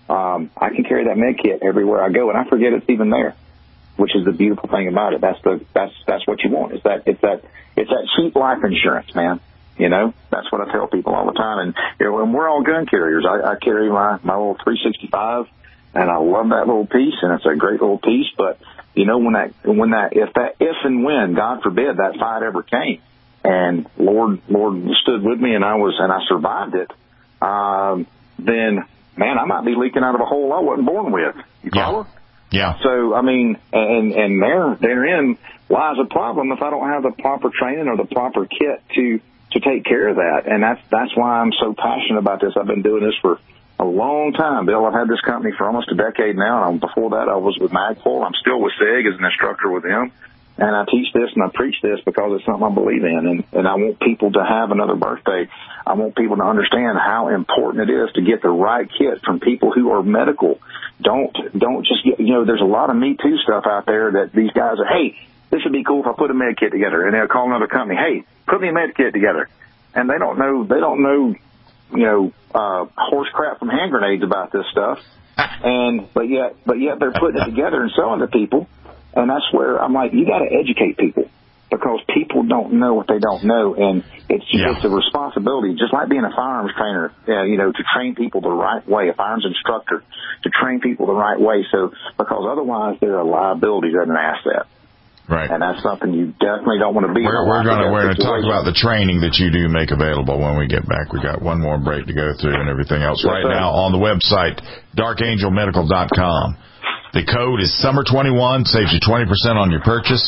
um, I can carry that med kit everywhere I go, and I forget it's even there, which is the beautiful thing about it. That's the that's that's what you want. It's that it's that it's that cheap life insurance, man. You know, that's what I tell people all the time. And you know, and we're all gun carriers. I, I carry my my little three sixty-five, and I love that little piece, and it's a great little piece. But you know, when that when that if that if and when, God forbid, that fight ever came, and Lord Lord stood with me, and I was and I survived it, um, then man, I might be leaking out of a hole I wasn't born with. You follow? Yeah. So I mean, and and there therein lies a problem if I don't have the proper training or the proper kit to to take care of that. And that's that's why I'm so passionate about this. I've been doing this for a long time, Bill. I've had this company for almost a decade now. And before that, I was with Magpul. I'm still with SIG as an instructor with them. And I teach this and I preach this because it's something I believe in. And, and I want people to have another birthday. I want people to understand how important it is to get the right kit from people who are medical. Don't don't just get, you know, there's a lot of Me Too stuff out there that these guys are, hey, this would be cool if I put a med kit together. And they'll call another company, hey, put me a med kit together. And they don't know, they don't know, you know, uh, horse crap from hand grenades about this stuff. And, but yet, but yet they're putting it together and selling to people. And that's where I'm like, you got to educate people because people don't know what they don't know. And it's, yeah. it's a responsibility, just like being a firearms trainer, uh, you know, to train people the right way, a firearms instructor, to train people the right way. So, because otherwise they're a liability rather than an asset. Right. And that's something you definitely don't want to be. We're, we're going to we're going to talk about the training that you do make available when we get back. We got one more break to go through and everything else. Yes, right sir. Now on the website, dark angel medical dot com. The code is summer twenty-one, saves you twenty percent on your purchase.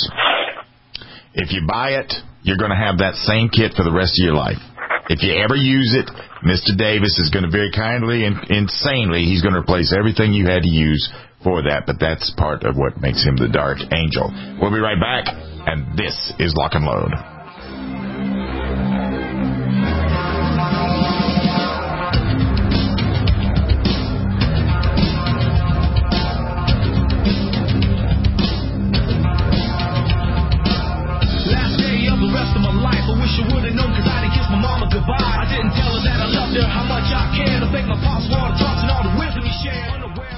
If you buy it, you're going to have that same kit for the rest of your life. If you ever use it, Mister Davis is going to very kindly and insanely, he's going to replace everything you had to use for that, but that's part of what makes him the Dark Angel. We'll be right back, and this is Lock and Load. Last day of the rest of my life, I wish I would have known, cause I didn't kiss my mama goodbye. I didn't tell her that I loved her, how much I cared. I thank my pops for all the talks and all the wisdom he shared.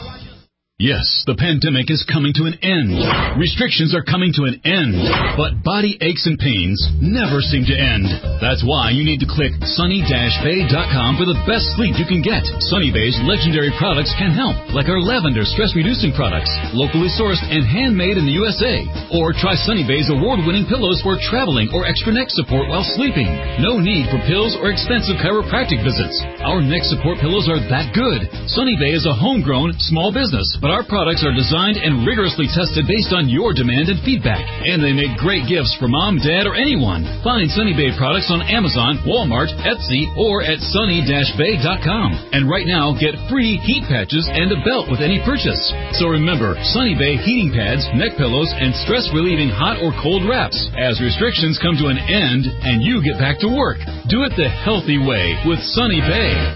Yes, the pandemic is coming to an end. Restrictions are coming to an end. But body aches and pains never seem to end. That's why you need to click sunny dash bay dot com for the best sleep you can get. Sunny Bay's legendary products can help, like our lavender stress-reducing products, locally sourced and handmade in the U S A. Or try Sunny Bay's award-winning pillows for traveling or extra neck support while sleeping. No need for pills or expensive chiropractic visits. Our neck support pillows are that good. Sunny Bay is a homegrown small business, but our products are designed and rigorously tested based on your demand and feedback. And they make great gifts for mom, dad, or anyone. Find Sunny Bay products on Amazon, Walmart, Etsy, or at sunny dash bay dot com. And right now, get free heat patches and a belt with any purchase. So remember, Sunny Bay heating pads, neck pillows, and stress-relieving hot or cold wraps. As restrictions come to an end and you get back to work, do it the healthy way with Sunny Bay.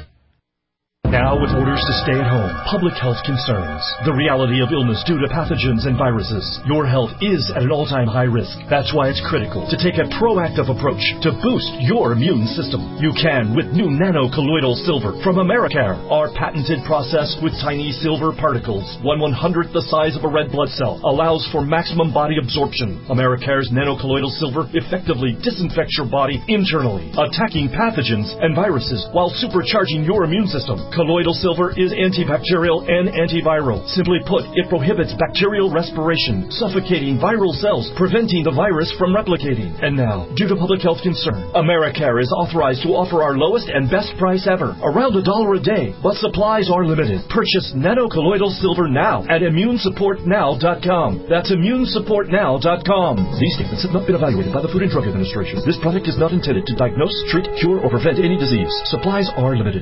Now with orders to stay at home, public health concerns, the reality of illness due to pathogens and viruses, your health is at an all-time high risk. That's why it's critical to take a proactive approach to boost your immune system. You can with new nano-colloidal silver from Americare, our patented process with tiny silver particles, one one-hundredth the size of a red blood cell, allows for maximum body absorption. Americare's nano-colloidal silver effectively disinfects your body internally, attacking pathogens and viruses while supercharging your immune system. Colloidal silver is antibacterial and antiviral. Simply put, it prohibits bacterial respiration, suffocating viral cells, preventing the virus from replicating. And now, due to public health concern, Americare is authorized to offer our lowest and best price ever, around a dollar a day, but supplies are limited. Purchase nano-colloidal silver now at immune support now dot com. That's immune support now dot com. These statements have not been evaluated by the Food and Drug Administration. This product is not intended to diagnose, treat, cure, or prevent any disease. Supplies are limited.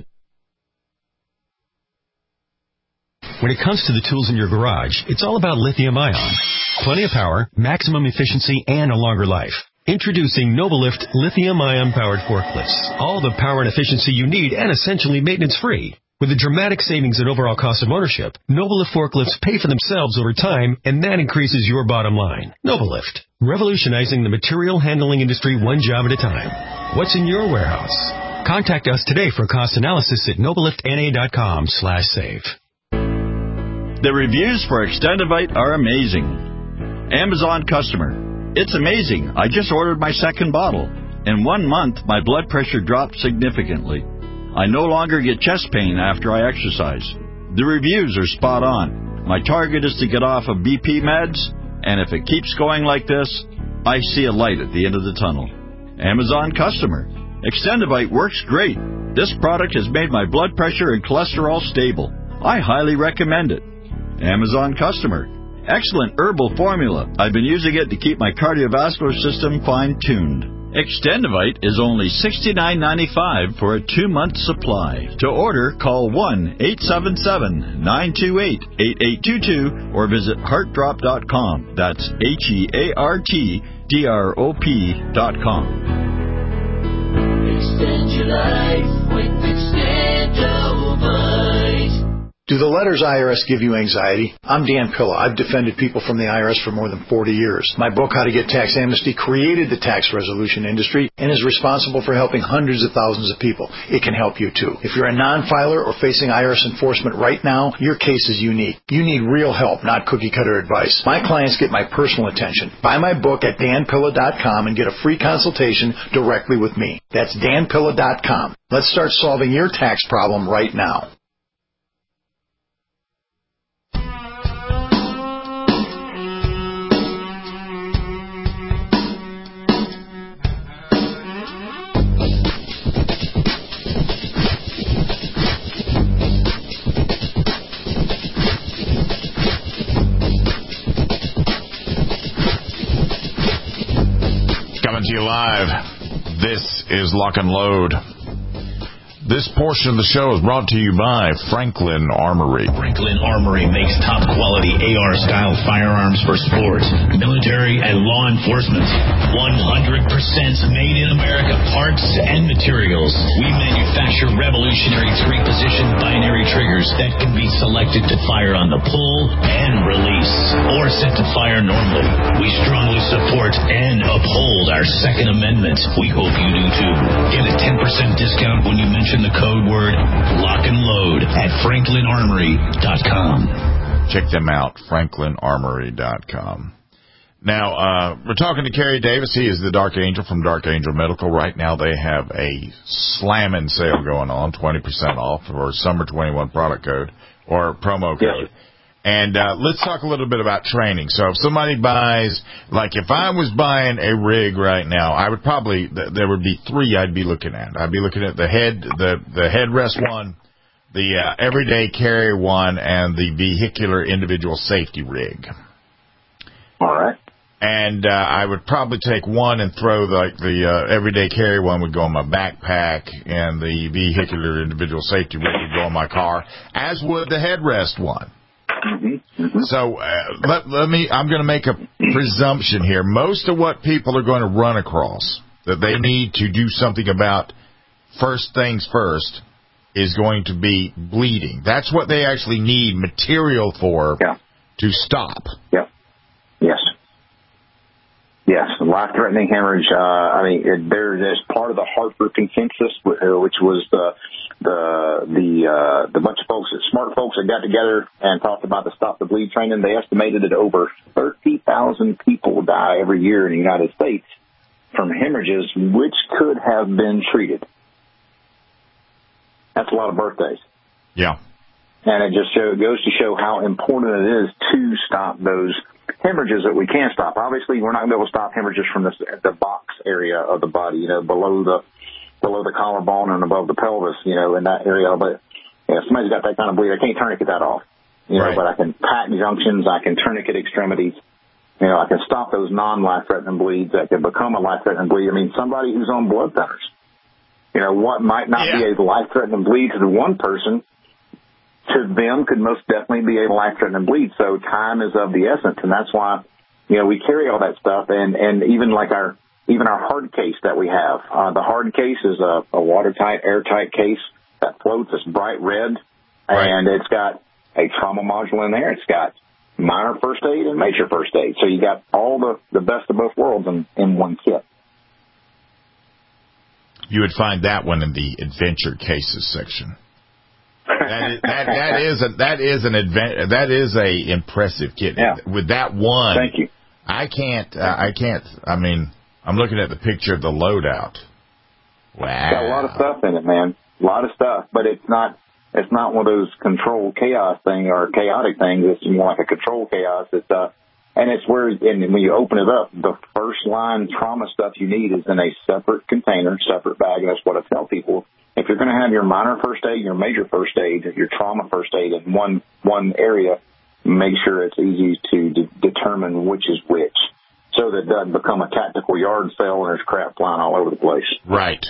When it comes to the tools in your garage, it's all about lithium-ion. Plenty of power, maximum efficiency, and a longer life. Introducing Novalift lithium-ion powered forklifts. All the power and efficiency you need and essentially maintenance-free. With a dramatic savings in overall cost of ownership, Novalift forklifts pay for themselves over time, and that increases your bottom line. Novalift, revolutionizing the material handling industry one job at a time. What's in your warehouse? Contact us today for a cost analysis at novalift n a dot com slash save. The reviews for Extendivite are amazing. Amazon customer. It's amazing. I just ordered my second bottle. In one month, my blood pressure dropped significantly. I no longer get chest pain after I exercise. The reviews are spot on. My target is to get off of B P meds, and if it keeps going like this, I see a light at the end of the tunnel. Amazon customer. Extendivite works great. This product has made my blood pressure and cholesterol stable. I highly recommend it. Amazon customer. Excellent herbal formula. I've been using it to keep my cardiovascular system fine-tuned. Extendivite is only sixty-nine ninety-five for a two-month supply. To order, call one eight seven seven, nine two eight, eight eight two two or visit heart drop dot com. That's H E A R T D R O P dot com. Extend your life with Extendivite. Do the letters I R S give you anxiety? I'm Dan Pilla. I've defended people from the I R S for more than forty years. My book, How to Get Tax Amnesty, created the tax resolution industry and is responsible for helping hundreds of thousands of people. It can help you, too. If you're a non-filer or facing I R S enforcement right now, your case is unique. You need real help, not cookie-cutter advice. My clients get my personal attention. Buy my book at dan pilla dot com and get a free consultation directly with me. That's dan pilla dot com. Let's start solving your tax problem right now. Coming to you live. This is Lock and Load. This portion of the show is brought to you by Franklin Armory. Franklin Armory makes top-quality A R-style firearms for sports, military, and law enforcement. one hundred percent made in America parts and materials. We manufacture revolutionary three-position binary triggers that can be selected to fire on the pull and release, or set to fire normally. We strongly support and uphold our Second Amendment. We hope you do too. Get a ten percent discount when you mention the code word Lock and Load at franklin armory dot com. Check them out, franklin armory dot com. Now, uh, we're talking to Kerry Davis. He is the Dark Angel from Dark Angel Medical. Right now they have a slamming sale going on, twenty percent off for Summer twenty-one product code or promo code. Yes. And uh, let's talk a little bit about training. So if somebody buys, like if I was buying a rig right now, I would probably, there would be three I'd be looking at. I'd be looking at the head, the, the headrest one, the uh, everyday carry one, and the vehicular individual safety rig. All right. And uh, I would probably take one and throw the, like the uh, everyday carry one would go in my backpack, and the vehicular individual safety rig would go in my car, as would the headrest one. Mm-hmm. Mm-hmm. So uh, let, let me. I'm going to make a presumption here. Most of what people are going to run across that they need to do something about, first things first, is going to be bleeding. That's what they actually need material for yeah. to stop. Yep. Yes. Yes. Life-threatening hemorrhage. Uh, I mean, it, there is part of the Hartford Consensus, which was the. The the uh, the bunch of folks, smart folks that got together and talked about the Stop the Bleed training. They estimated that over thirty thousand people die every year in the United States from hemorrhages, which could have been treated. That's a lot of birthdays. Yeah. And it just show, goes to show how important it is to stop those hemorrhages that we can stop. Obviously, we're not going to be able to stop hemorrhages from this, the box area of the body, you know, below the below the collarbone and above the pelvis, you know, in that area. But yeah, if somebody's got that kind of bleed, I can't tourniquet that off. You know, right. But I can patent junctions, I can tourniquet extremities. You know, I can stop those non-life-threatening bleeds that can become a life-threatening bleed. I mean, somebody who's on blood thinners, you know, what might not yeah. be a life-threatening bleed to the one person, to them could most definitely be a life-threatening bleed. So time is of the essence, and that's why, you know, we carry all that stuff. And, and even like our Even our hard case that we have. Uh, the hard case is a, a watertight, airtight case that floats. It's bright red, right. And it's got a trauma module in there. It's got minor first aid and major first aid. So you got all the, the best of both worlds in, in one kit. You would find that one in the adventure cases section. that is that, that is a that is an advan- that is a impressive kit. Yeah. With that one, thank you. I can't. Uh, I can't. I mean, I'm looking at the picture of the loadout. Wow, it's got a lot of stuff in it, man. A lot of stuff, but it's not. It's not one of those controlled chaos thing or chaotic things. It's more like a controlled chaos. It's uh, and it's where and when you open it up, the first line trauma stuff you need is in a separate container, separate bag. And that's what I tell people. If you're going to have your minor first aid, your major first aid, your trauma first aid in one one area, make sure it's easy to de- determine which is which, so that it doesn't become a tactical yard sale and there's crap flying all over the place. Right.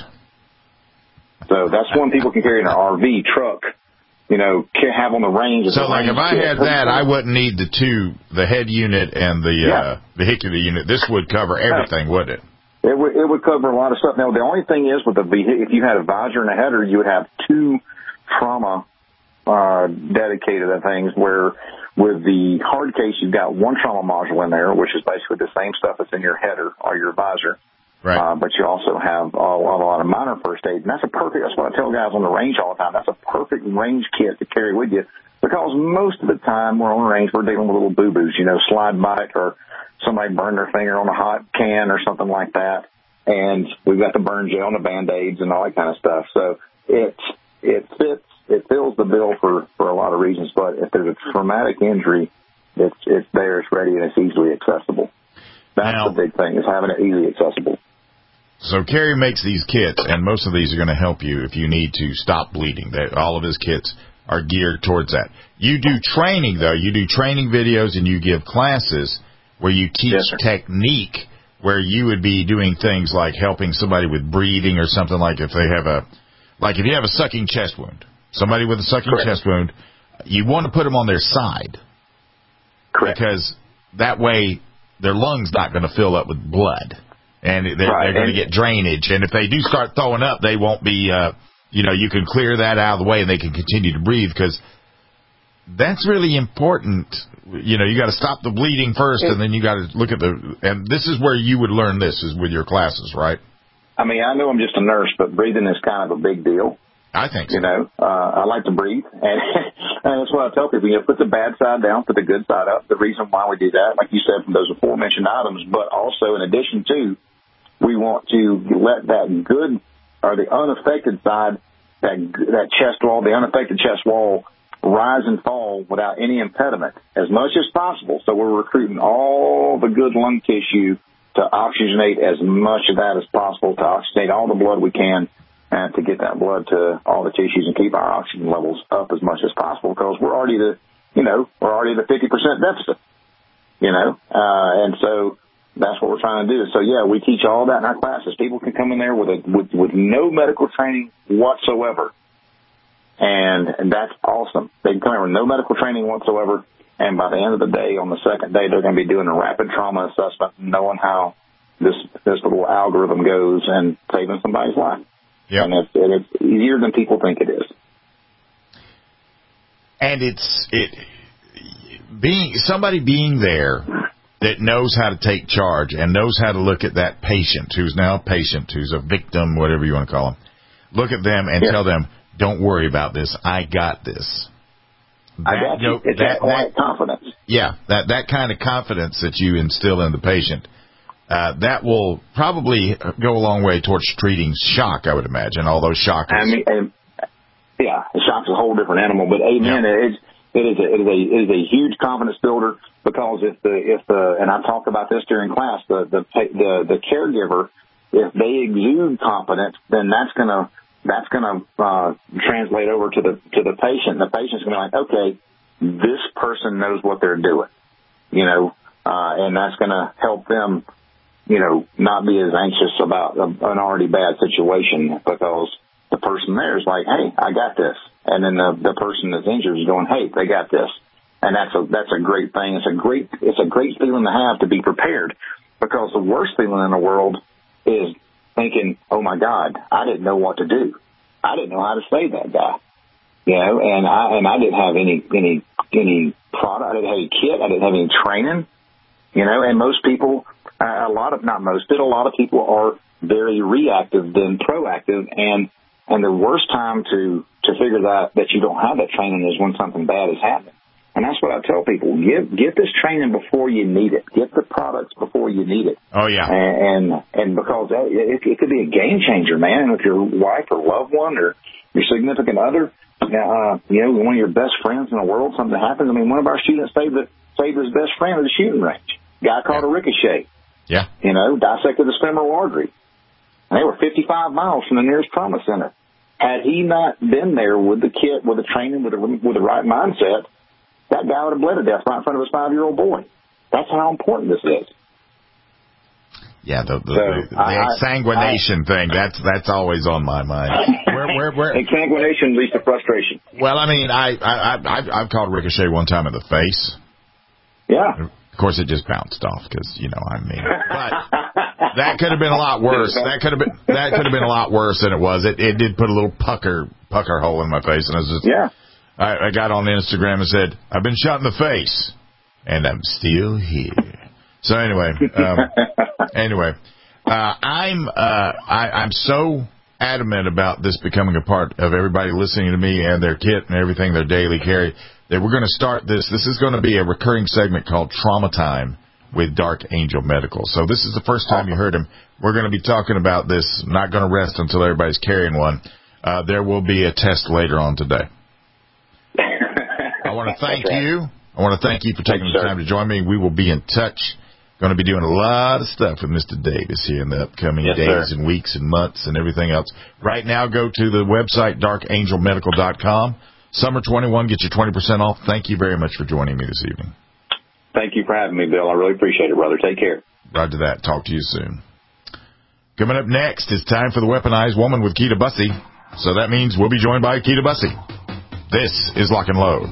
So that's one people can carry in an R V, truck, you know, can have on the range. So, like, if I had that, I wouldn't need the two, the head unit and the yeah. uh, vehicular unit. This would cover everything, wouldn't it? It would, it would cover a lot of stuff. Now, the only thing is with the vehicle, if you had a visor and a header, you would have two trauma uh, dedicated things, where with the hard case, you've got one trauma module in there, which is basically the same stuff that's in your header or your visor. Right. Uh, but you also have a, a lot of minor first aid. And that's a perfect, that's what I tell guys on the range all the time. That's a perfect range kit to carry with you, because most of the time we're on the range, we're dealing with little boo-boos, you know, slide bite, or somebody burned their finger on a hot can or something like that. And we've got the burn gel and the Band-Aids and all that kind of stuff. So it, it fits, it fills the bill for, for a lot of reasons. But if there's a traumatic injury, it's, it's there, it's ready, and it's easily accessible. That's now, the big thing, is having it easily accessible. So Kerry makes these kits, and most of these are going to help you if you need to stop bleeding. They, all of his kits are geared towards that. You do training, though. You do training videos, and you give classes where you teach yes, technique, where you would be doing things like helping somebody with breathing or something, like if they have a, like if you have a sucking chest wound, somebody with a sucking Correct. chest wound, you want to put them on their side. Correct. Because that way their lungs not going to fill up with blood. And they're, right. they're going to get drainage. And if they do start throwing up, they won't be, uh, you know, you can clear that out of the way and they can continue to breathe, because that's really important. You know, you got to stop the bleeding first, and then you got to look at the, and this is where you would learn this, is with your classes, right? I mean, I know I'm just a nurse, but breathing is kind of a big deal. I think so. You know, uh, I like to breathe, and, and that's what I tell people. You know, put the bad side down, put the good side up. The reason why we do that, like you said, from those aforementioned items, but also in addition to, we want to let that good, or the unaffected side, that that chest wall, the unaffected chest wall, rise and fall without any impediment as much as possible. So we're recruiting all the good lung tissue to oxygenate as much of that as possible, to oxygenate all the blood we can, and to get that blood to all the tissues and keep our oxygen levels up as much as possible, because we're already the, you know, we're already the fifty percent deficit, you know, uh, and so that's what we're trying to do. So, yeah, we teach all that in our classes. People can come in there with a, with, with no medical training whatsoever, and, and that's awesome. They can come in with no medical training whatsoever, and by the end of the day, on the second day, they're going to be doing a rapid trauma assessment, knowing how this this little algorithm goes, and saving somebody's life. Yep. And it's, it's easier than people think it is. And it's it being somebody being there that knows how to take charge and knows how to look at that patient who's now a patient, who's a victim, whatever you want to call them. Look at them and yeah. tell them, "Don't worry about this. I got this." That, I got you. Know, it's that, that quiet confidence. Yeah, that that kind of confidence that you instill in the patient, uh, that will probably go a long way towards treating shock, I would imagine. Although shock is, I mean, and, yeah, shock's a whole different animal. But amen, yeah. it's it is a it is a it is a huge confidence builder, because if the if the and I talk about this during class, the the the, the caregiver, if they exude confidence, then that's gonna that's gonna uh, translate over to the to the patient. The patient's gonna be like, okay, this person knows what they're doing, you know, uh, and that's gonna help them, you know, not be as anxious about a, an already bad situation, because the person there is like, hey, I got this. And then the, the person that's injured is going, hey, they got this. And that's a, that's a great thing. It's a great, it's a great feeling to have, to be prepared, because the worst feeling in the world is thinking, oh my God, I didn't know what to do. I didn't know how to save that guy. You know, and I, and I didn't have any, any, any product. I didn't have any kit. I didn't have any training, you know, and most people, uh, a lot of, not most, but a lot of people are very reactive than proactive. And, and the worst time to, to figure that, that you don't have that training is when something bad is happening. And that's what I tell people. Get get this training before you need it. Get the products before you need it. Oh, yeah. And and, and because it, it could be a game changer, man. And if your wife or loved one or your significant other, uh, you know, one of your best friends in the world, something happens. I mean, one of our students saved, the, saved his best friend at the shooting range. Guy caught a ricochet. Yeah. You know, dissected the femoral artery. And they were fifty-five miles from the nearest trauma center. Had he not been there with the kit, with the training, with the, with the right mindset, that guy would have bled to death right in front of his five-year-old boy. That's how important this is. Yeah, the, the, so, the, the exsanguination I, thing, that's that's always on my mind. Where, where, where? Exsanguination leads to frustration. Well, I mean, I, I, I, I've caught ricochet one time in the face. Yeah. Of course, it just bounced off because, you know, I mean. But that could have been a lot worse. That could have been that could have been a lot worse than it was. It it did put a little pucker pucker hole in my face, and I was just yeah. I, I got on Instagram and said, I've been shot in the face, and I'm still here. So anyway, um, anyway, uh, I'm uh, I, I'm so adamant about this becoming a part of everybody listening to me and their kit and everything, their daily carry, that we're going to start this. This is going to be a recurring segment called Trauma Time with Dark Angel Medical. So this is the first time you heard him. We're going to be talking about this. I'm not going to rest until everybody's carrying one. Uh, there will be a test later on today. I want to thank right. you. I want to thank you for taking Thanks, the time sir. to join me. We will be in touch. Going to be doing a lot of stuff with Mister Davis here in the upcoming yes, days sir. and weeks and months and everything else. Right now, go to the website, dark angel medical dot com. Summer twenty-one, get you twenty percent off. Thank you very much for joining me this evening. Thank you for having me, Bill. I really appreciate it, brother. Take care. Roger that. Talk to you soon. Coming up next, it's time for the Weaponized Woman with Keita Bussey. So that means we'll be joined by Keita Bussey. This is Lock and Load.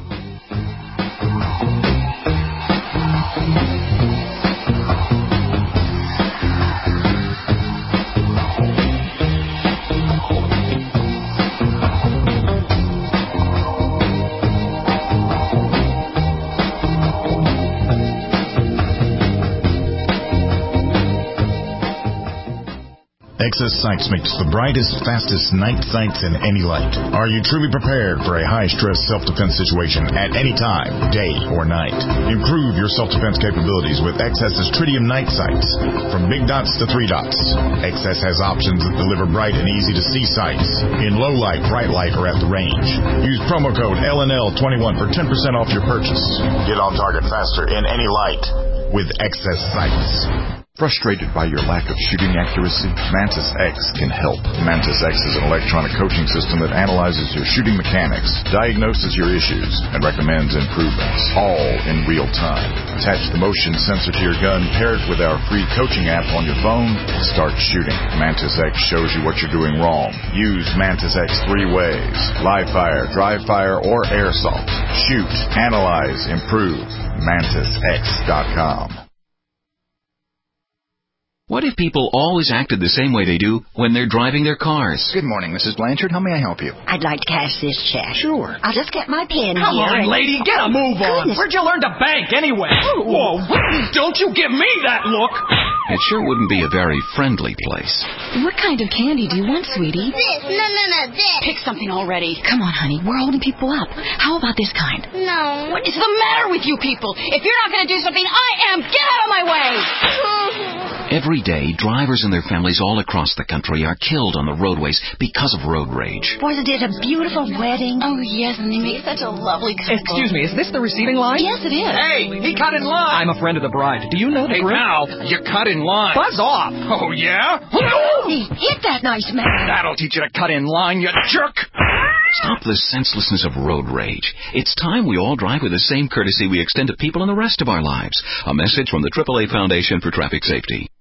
Excess Sights makes the brightest, fastest night sights in any light. Are you truly prepared for a high-stress self-defense situation at any time, day or night? Improve your self-defense capabilities with Excess's Tritium night sights. From big dots to three dots, Excess has options that deliver bright and easy-to-see sights in low light, bright light, or at the range. Use promo code L N L twenty-one for ten percent off your purchase. Get on target faster in any light with Excess Sights. Frustrated by your lack of shooting accuracy? Mantis X can help. Mantis X is an electronic coaching system that analyzes your shooting mechanics, diagnoses your issues, and recommends improvements, all in real time. Attach the motion sensor to your gun, pair it with our free coaching app on your phone, and start shooting. Mantis X shows you what you're doing wrong. Use Mantis X three ways: live fire, dry fire, or airsoft. Shoot, analyze, improve. Mantis X dot com. What if people always acted the same way they do when they're driving their cars? Good morning, Missus Blanchard. How may I help you? I'd like to cash this check. Sure. I'll just get my pen Come here. on, and... lady. Get a move on. Goodness. Where'd you learn to bank anyway? Ooh. Whoa. Don't you give me that look. It sure wouldn't be a very friendly place. What kind of candy do you want, sweetie? This. No, no, no, this. Pick something already. Come on, honey. We're holding people up. How about this kind? No. What is the matter with you people? If you're not going to do something, I am. Get out of my way. Every day, drivers and their families all across the country are killed on the roadways because of road rage. Wasn't it a beautiful wedding? Oh, yes, and they make such a lovely couple. Excuse me, is this the receiving line? Yes, it is. Hey, he cut in line. I'm a friend of the bride. Do you know the Hey, group? now, you cut in line. Buzz off. Oh, yeah? Hey, hit that nice man. That'll teach you to cut in line, you jerk. Stop the senselessness of road rage. It's time we all drive with the same courtesy we extend to people in the rest of our lives. A message from the triple A Foundation for Traffic Safety.